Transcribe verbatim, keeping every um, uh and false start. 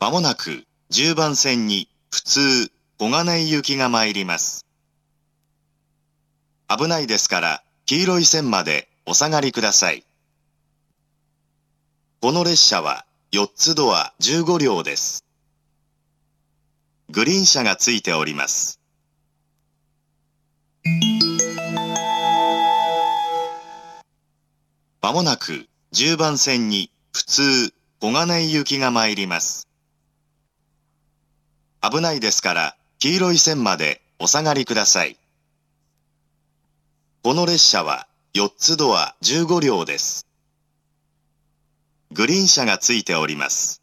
まもなくじゅうばん線に普通小金井行きが参ります。危ないですから黄色い線までお下がりください。この列車はよっつドアじゅうごりょうです。グリーン車がついております。まもなくじゅうばん線に普通小金井行きが参ります。危ないですから黄色い線までお下がりください。この列車はよっつドアじゅうごりょうです。グリーン車がついております。